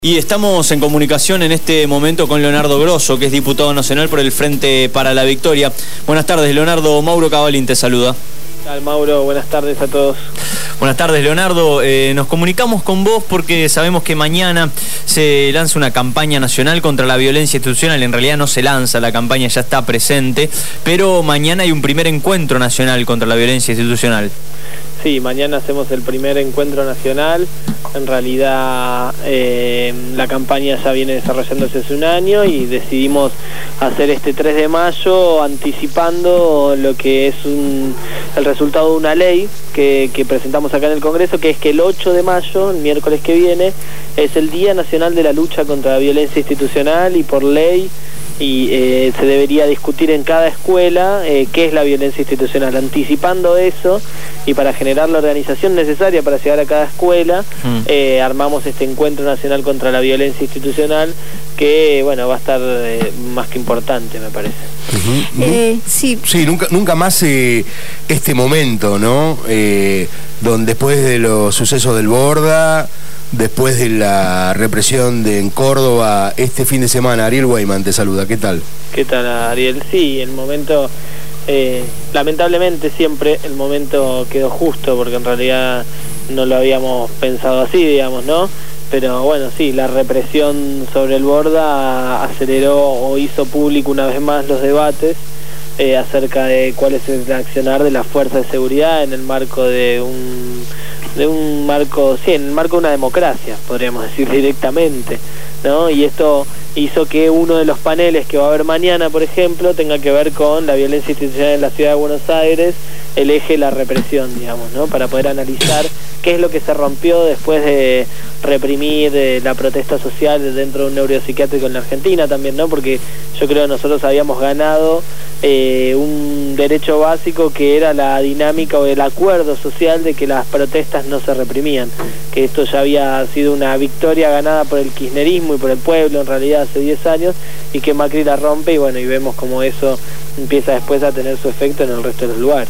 Y estamos en comunicación en este momento con Leonardo Grosso, que es diputado nacional por el Frente para la Victoria. Buenas tardes, Leonardo. Mauro Cavalín te saluda. ¿Qué tal, Mauro? Buenas tardes a todos. Buenas tardes, Leonardo. Nos comunicamos con vos porque sabemos que mañana se lanza una campaña nacional contra la violencia institucional. En realidad no se lanza, la campaña ya está presente, pero mañana hay un primer encuentro nacional contra la violencia institucional. Sí, mañana hacemos el primer encuentro nacional. En realidad la campaña ya viene desarrollándose hace un año y decidimos hacer este 3 de mayo anticipando lo que es el resultado de una ley que presentamos acá en el Congreso, que es que el 8 de mayo, el miércoles que viene, es el Día Nacional de la Lucha contra la Violencia Institucional y por ley se debería discutir en cada escuela qué es la violencia institucional, anticipando eso y para generar la organización necesaria para llegar a cada escuela, armamos este encuentro nacional contra la violencia institucional que, bueno, va a estar más que importante, me parece. Sí, nunca más este momento, ¿no? Donde después de los sucesos del Borda, después de la represión en Córdoba, este fin de semana, Ariel Weyman te saluda. ¿Qué tal? ¿Qué tal, Ariel? Sí, el momento, lamentablemente siempre el momento quedó justo, porque en realidad no lo habíamos pensado así, digamos, ¿no? Pero bueno, sí, la represión sobre el Borda aceleró o hizo público una vez más los debates acerca de cuál es el accionar de las fuerzas de seguridad en el marco de un marco, sí, en el marco de una democracia, podríamos decir directamente, ¿no? Y esto hizo que uno de los paneles que va a haber mañana, por ejemplo, tenga que ver con la violencia institucional en la ciudad de Buenos Aires, el eje de la represión, digamos, ¿no? Para poder analizar qué es lo que se rompió después de reprimir la protesta social dentro de un neuropsiquiátrico en la Argentina también, ¿no? Porque yo creo que nosotros habíamos ganado un derecho básico que era la dinámica o el acuerdo social de que las protestas no se reprimían, que esto ya había sido una victoria ganada por el kirchnerismo y por el pueblo en realidad hace 10 años y que Macri la rompe y bueno, y vemos como eso empieza después a tener su efecto en el resto de los lugares.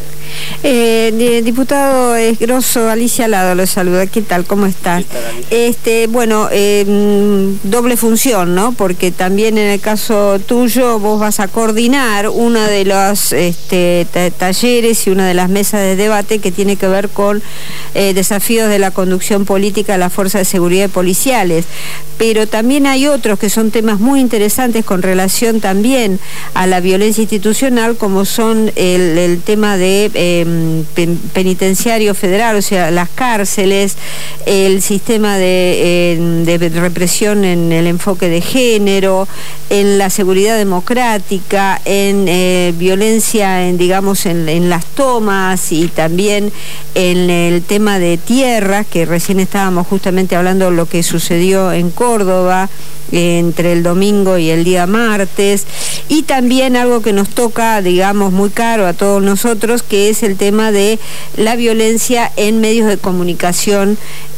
Diputado Grosso, Alicia Lado lo saluda. ¿Qué tal? ¿Cómo estás? ¿Qué tal, bueno, doble función, ¿no? Porque también en el caso tuyo vos vas a coordinar uno de los talleres y una de las mesas de debate que tiene que ver con desafíos de la conducción política de las fuerzas de seguridad y policiales. Pero también hay otros que son temas muy interesantes con relación también a la violencia institucional, como son el tema de penitenciario federal, o sea, las cárceles, el sistema de represión en el enfoque de género, en la seguridad democrática, en violencia en las tomas y también en el tema de tierras, que recién estábamos justamente hablando de lo que sucedió en Córdoba entre el domingo y el día martes, y también algo que nos toca, digamos, muy caro a todos nosotros, que es el tema de la violencia en medios de comunicación,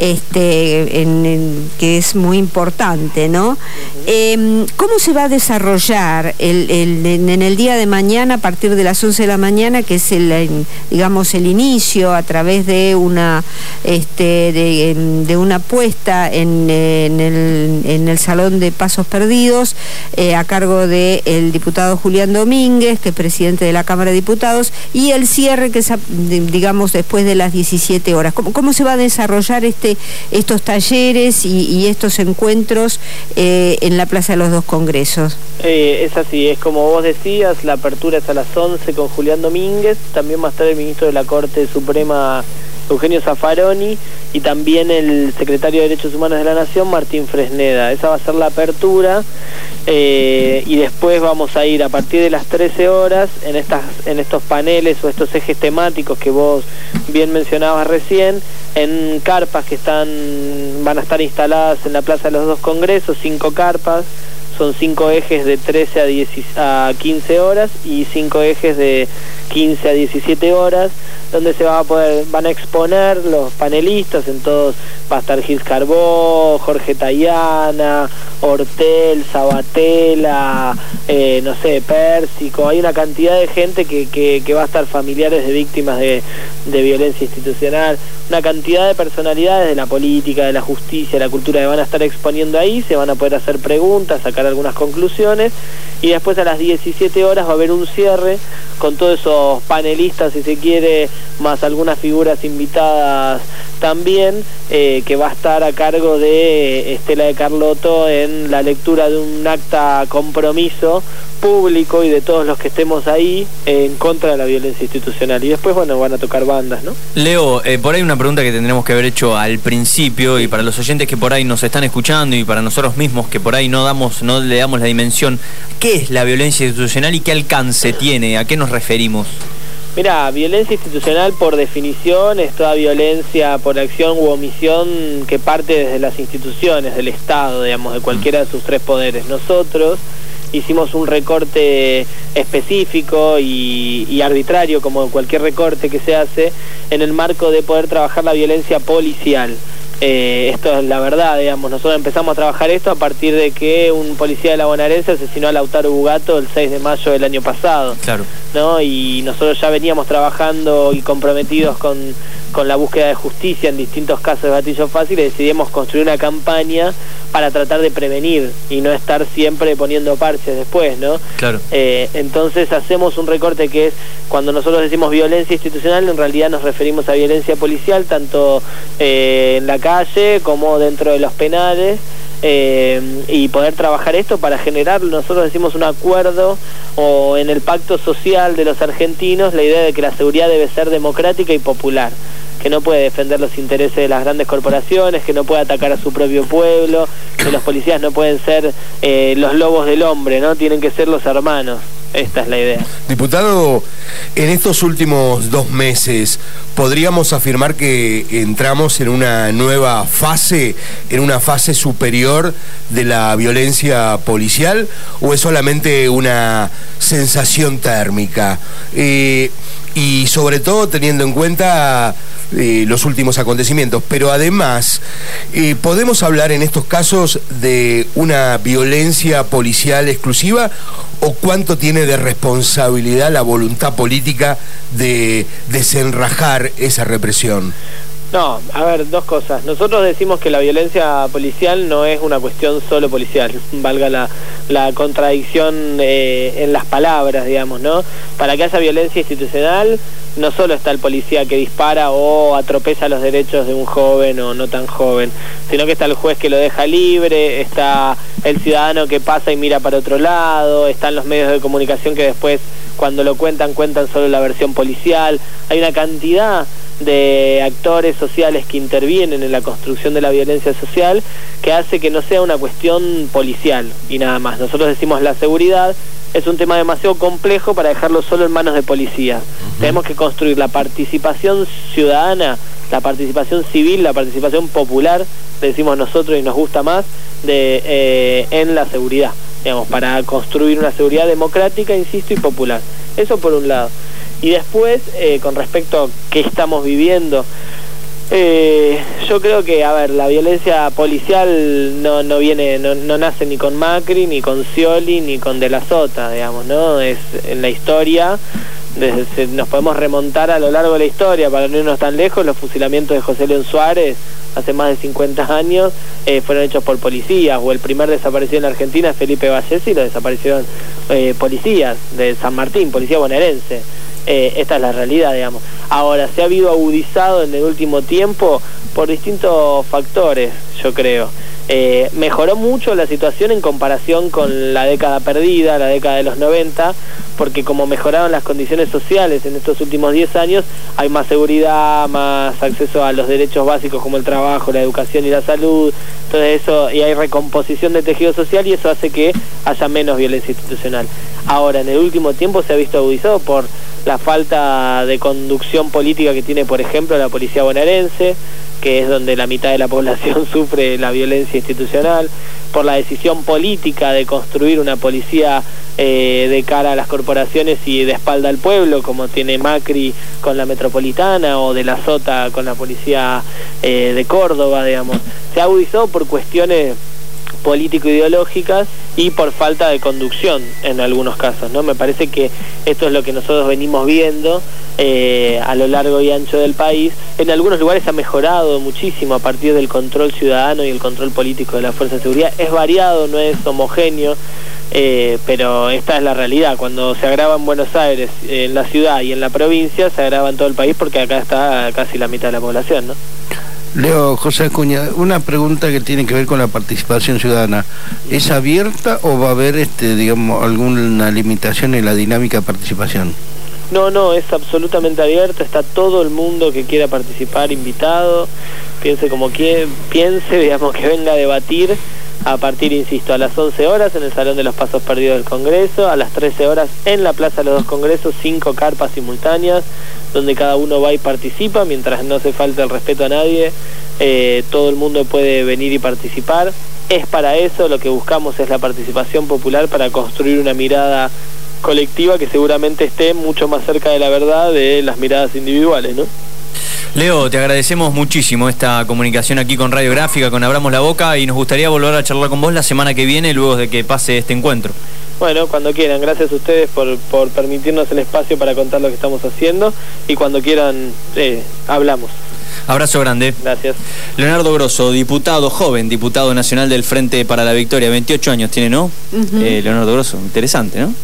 que es muy importante, ¿no? ¿Cómo se va a desarrollar en el día de mañana a partir de las 11 de la mañana, que es el inicio a través de una una puesta en el Salón de Pasos Perdidos a cargo del diputado Julián Domínguez, que es presidente de la Cámara de Diputados, y el cierre que es, digamos, después de las 17 horas? ¿Cómo se va a desarrollar estos talleres y estos encuentros en la Plaza de los Dos Congresos? Es así, es como vos decías, la apertura es a las 11 con Julián Domínguez, también va a estar el ministro de la Corte Suprema Eugenio Zaffaroni y también el secretario de Derechos Humanos de la Nación, Martín Fresneda. Esa va a ser la apertura y después vamos a ir a partir de las 13 horas en estos paneles o estos ejes temáticos que vos bien mencionabas recién, en carpas que van a estar instaladas en la Plaza de los Dos Congresos, 5 carpas. Son 5 ejes de 13 a 15 horas y 5 ejes de 15 a 17 horas, donde van a exponer los panelistas. En todos va a estar Gil Carbó, Jorge Tayana, Hortel, Sabatella, no sé, Pérsico, hay una cantidad de gente que va a estar familiares de víctimas de violencia institucional, una cantidad de personalidades de la política, de la justicia, de la cultura que van a estar exponiendo ahí, se van a poder hacer preguntas, sacar algunas conclusiones, y después a las 17 horas va a haber un cierre con todos esos panelistas, si se quiere, más algunas figuras invitadas también, que va a estar a cargo de Estela de Carlotto en la lectura de un acta compromiso público y de todos los que estemos ahí en contra de la violencia institucional. Y después, bueno, van a tocar bandas, ¿no? Leo, por ahí una pregunta que tendremos que haber hecho al principio, y para los oyentes que por ahí nos están escuchando y para nosotros mismos que por ahí no le damos la dimensión, ¿qué es la violencia institucional y qué alcance tiene? ¿A qué nos referimos? Mira, violencia institucional por definición es toda violencia por acción u omisión que parte desde las instituciones, del Estado, digamos, de cualquiera de sus tres poderes. Nosotros hicimos un recorte específico y arbitrario, como cualquier recorte que se hace, en el marco de poder trabajar la violencia policial. Esto es la verdad, digamos, nosotros empezamos a trabajar esto a partir de que un policía de la bonaerense asesinó a Lautaro Bugato el 6 de mayo del año pasado. Claro. ¿No? Y nosotros ya veníamos trabajando y comprometidos con la búsqueda de justicia en distintos casos de gatillo fácil, y decidimos construir una campaña para tratar de prevenir y no estar siempre poniendo parches después, ¿no? Claro. Entonces hacemos un recorte que es, cuando nosotros decimos violencia institucional, en realidad nos referimos a violencia policial, tanto en la calle como dentro de los penales, y poder trabajar esto para generar, nosotros decimos, un acuerdo o en el pacto social de los argentinos, la idea de que la seguridad debe ser democrática y popular, que no puede defender los intereses de las grandes corporaciones, que no puede atacar a su propio pueblo, que los policías no pueden ser los lobos del hombre, ¿no? Tienen que ser los hermanos. Esta es la idea. Diputado, en estos últimos 2 meses, ¿podríamos afirmar que entramos en una nueva fase, en una fase superior de la violencia policial, o es solamente una sensación térmica? Y sobre todo teniendo en cuenta los últimos acontecimientos, pero además, ¿podemos hablar en estos casos de una violencia policial exclusiva, o cuánto tiene de responsabilidad la voluntad política de desenrajar esa represión? No, a ver, dos cosas. Nosotros decimos que la violencia policial no es una cuestión solo policial, valga la contradicción en las palabras, digamos, ¿no? Para que haya violencia institucional, no solo está el policía que dispara o atropella los derechos de un joven o no tan joven, sino que está el juez que lo deja libre, está el ciudadano que pasa y mira para otro lado, están los medios de comunicación que después, cuando lo cuentan solo la versión policial. Hay una cantidad de actores sociales que intervienen en la construcción de la violencia social, que hace que no sea una cuestión policial y nada más. Nosotros decimos la seguridad es un tema demasiado complejo para dejarlo solo en manos de policías. Tenemos que construir la participación ciudadana, la participación civil, la participación popular, le decimos nosotros y nos gusta más, en la seguridad, digamos, para construir una seguridad democrática, insisto, y popular. Eso por un lado. Y después, con respecto a qué estamos viviendo, yo creo que, a ver, la violencia policial no nace ni con Macri, ni con Scioli, ni con De la Sota, digamos, ¿no? Es en la historia, nos podemos remontar a lo largo de la historia, para no irnos tan lejos. Los fusilamientos de José León Suárez hace más de 50 años fueron hechos por policías, o el primer desaparecido en la Argentina es Felipe Vallesi, y lo desaparecieron policías de San Martín, policía bonaerense. Esta es la realidad, digamos. Ahora, se ha habido agudizado en el último tiempo por distintos factores, yo creo. Mejoró mucho la situación en comparación con la década perdida, la década de los 90, porque como mejoraron las condiciones sociales en estos últimos 10 años, hay más seguridad, más acceso a los derechos básicos como el trabajo, la educación y la salud, todo eso, y hay recomposición del tejido social, y eso hace que haya menos violencia institucional. Ahora, en el último tiempo se ha visto agudizado por la falta de conducción política que tiene, por ejemplo, la policía bonaerense, que es donde la mitad de la población sufre la violencia institucional, por la decisión política de construir una policía de cara a las corporaciones y de espalda al pueblo, como tiene Macri con la Metropolitana, o De la Sota con la policía de Córdoba, digamos. Se ha agudizado por cuestiones político-ideológicas y por falta de conducción en algunos casos, ¿no? Me parece que esto es lo que nosotros venimos viendo a lo largo y ancho del país. En algunos lugares ha mejorado muchísimo a partir del control ciudadano y el control político de la fuerza de seguridad. Es variado, no es homogéneo, pero esta es la realidad. Cuando se agrava en Buenos Aires, en la ciudad y en la provincia, se agrava en todo el país porque acá está casi la mitad de la población, ¿no? Leo, José Acuña, una pregunta que tiene que ver con la participación ciudadana. ¿Es abierta o va a haber, digamos, alguna limitación en la dinámica de participación? No, es absolutamente abierto, está todo el mundo que quiera participar invitado, piense como piense, digamos, que venga a debatir a partir, insisto, a las 11 horas en el Salón de los Pasos Perdidos del Congreso, a las 13 horas en la Plaza de los Dos Congresos, 5 carpas simultáneas, donde cada uno va y participa, mientras no se falte el respeto a nadie, todo el mundo puede venir y participar. Es para eso, lo que buscamos es la participación popular para construir una mirada colectiva que seguramente esté mucho más cerca de la verdad de las miradas individuales, ¿no? Leo, te agradecemos muchísimo esta comunicación aquí con Radiográfica, con Abramos la Boca, y nos gustaría volver a charlar con vos la semana que viene, luego de que pase este encuentro. Bueno, cuando quieran, gracias a ustedes por permitirnos el espacio para contar lo que estamos haciendo, y cuando quieran, hablamos. Abrazo grande. Gracias. Leonardo Grosso, diputado joven, diputado nacional del Frente para la Victoria, 28 años tiene, ¿no? Leonardo Grosso, interesante, ¿no?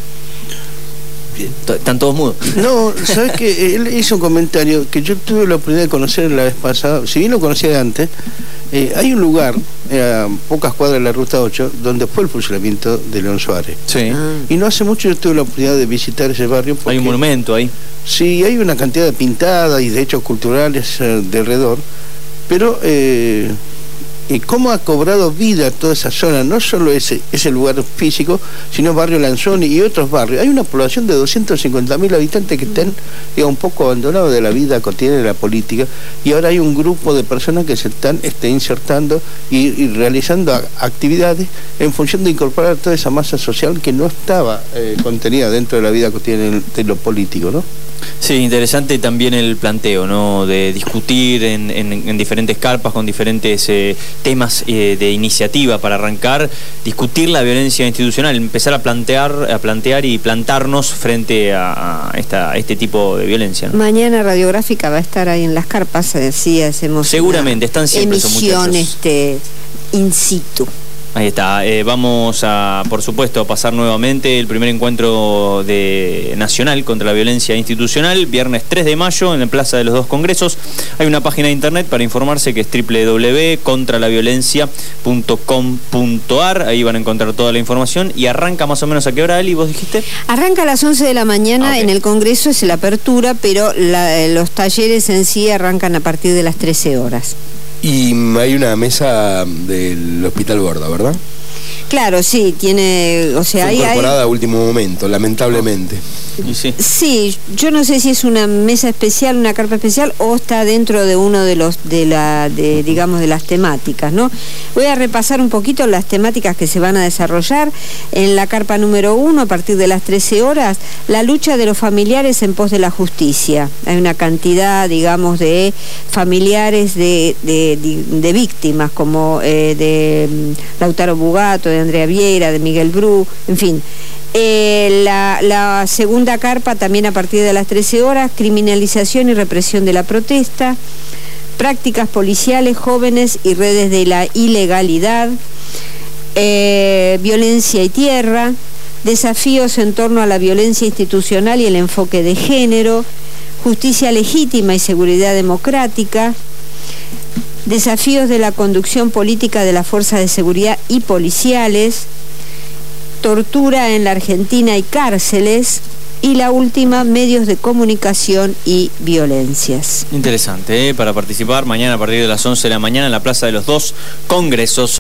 Están todos mudos. No, ¿sabes qué? Él hizo un comentario que yo tuve la oportunidad de conocer la vez pasada, si bien lo conocía de antes. Hay un lugar, a pocas cuadras de la Ruta 8, donde fue el fusilamiento de León Suárez. Sí. Y no hace mucho yo tuve la oportunidad de visitar ese barrio. Hay un monumento ahí. Sí, hay una cantidad de pintadas y de hechos culturales de alrededor, pero cómo ha cobrado vida toda esa zona, no solo ese lugar físico, sino barrio Lanzoni y otros barrios. Hay una población de 250.000 habitantes que están, digamos, un poco abandonados de la vida cotidiana de la política, y ahora hay un grupo de personas que se están insertando y realizando actividades en función de incorporar toda esa masa social que no estaba contenida dentro de la vida cotidiana de lo político, ¿no? Sí, interesante también el planteo, ¿no? De discutir en diferentes carpas con diferentes temas de iniciativa para arrancar, discutir la violencia institucional, empezar a plantear y plantarnos frente a este tipo de violencia, ¿no? Mañana Radiográfica va a estar ahí en las carpas, así hacemos seguramente, están siempre emisión in situ. Ahí está, vamos a, por supuesto, a pasar nuevamente el primer encuentro nacional contra la violencia institucional, viernes 3 de mayo en la Plaza de los Dos Congresos. Hay una página de internet para informarse que es www.contralaviolencia.com.ar, ahí van a encontrar toda la información. Y arranca más o menos ¿a qué hora, Eli, vos dijiste? Arranca a las 11 de la mañana, okay. En el Congreso es la apertura, pero los talleres en sí arrancan a partir de las 13 horas. Y hay una mesa del Hospital Gorda, ¿verdad? Claro, sí, tiene, o sea, fue incorporada a último momento, lamentablemente. Sí, yo no sé si es una mesa especial, una carpa especial, o está dentro de uno de digamos, de las temáticas, ¿no? Voy a repasar un poquito las temáticas que se van a desarrollar. En la carpa número 1, a partir de las 13 horas, la lucha de los familiares en pos de la justicia. Hay una cantidad, digamos, de familiares de víctimas, como de Lautaro Bugato, de Andrea Vieira, de Miguel Bru, en fin. La segunda carpa, también a partir de las 13 horas, criminalización y represión de la protesta, prácticas policiales, jóvenes y redes de la ilegalidad, violencia y tierra, desafíos en torno a la violencia institucional y el enfoque de género, justicia legítima y seguridad democrática, desafíos de la conducción política de las fuerzas de seguridad y policiales, tortura en la Argentina y cárceles, y la última, medios de comunicación y violencias. Interesante, para participar mañana a partir de las 11 de la mañana en la Plaza de los Dos Congresos.